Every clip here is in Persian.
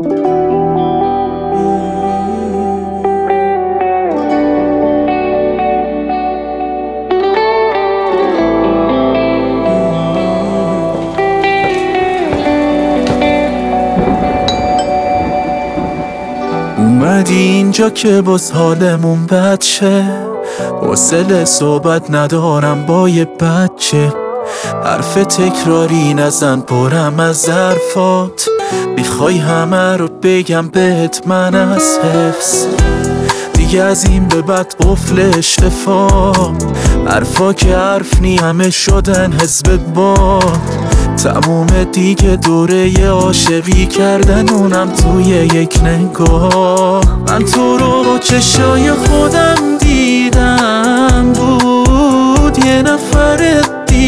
اومدی اینجا که باز حالمون بد شه، حوصله صحبت ندارم با یه بچه. حرف تکراری نزن پرم از ظرفات، میخوای همه رو بگم بهت من از حفظ. دیگه از این به بعد قفل اشتفا، حرفا که حرف نی همه شدن حزب باد. تموم دیگه دوره عاشقی کردن، اونم توی یک نگاه. من تو رو با چشای خودم دیدم، بود یه نفر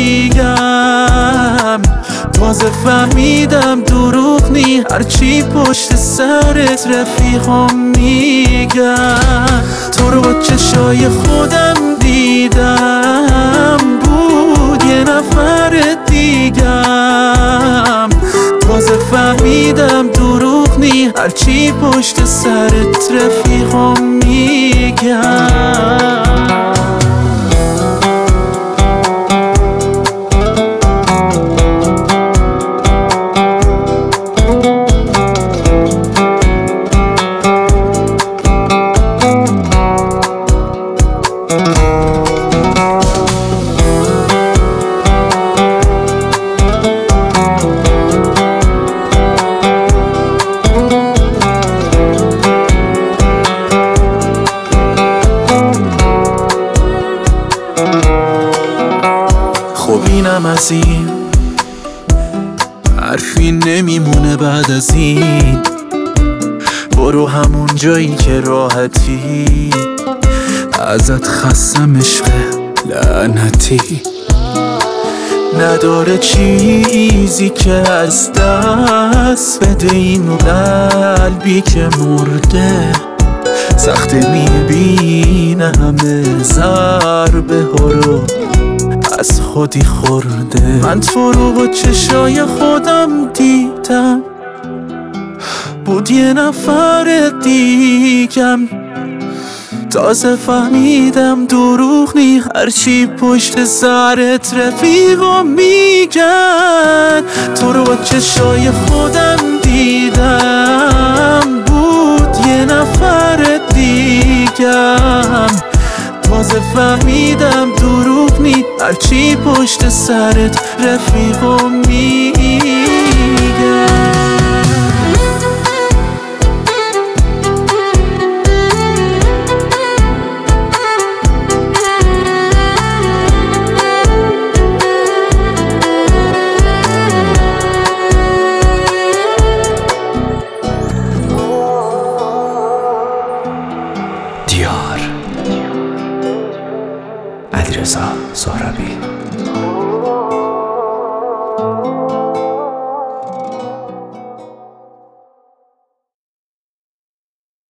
دیگم. تازه فهمیدم دروغ نی هرچی پشت سرت رفیقام میگن. تو رو با چشای خودم دیدم، بود یه نفر دیگم. تازه فهمیدم دروغ نی هرچی پشت سرت رفیقام میگن. خب اینم از این، حرفی نمیمونه بعد از این. برو همون جایی که راحتی، ازت خستم عشق لعنتی. نداره چیزی که از دست بده اینو قلبی که مرده. سخته میبینه همه ضربه ها رو از خودی خورده. من تو رو با چشای خودم دیدم، بود یه نفر دیگم. تازه فهمیدم دروغ نی هرچی پشت سرت رفیقام میگن. تو رو با چشای خودم دیدم، بود یه نفر دیگم. تازه فهمیدم دروغ نی هرچی پشت سرت رفیقام میگن. علیرضا سهرابی.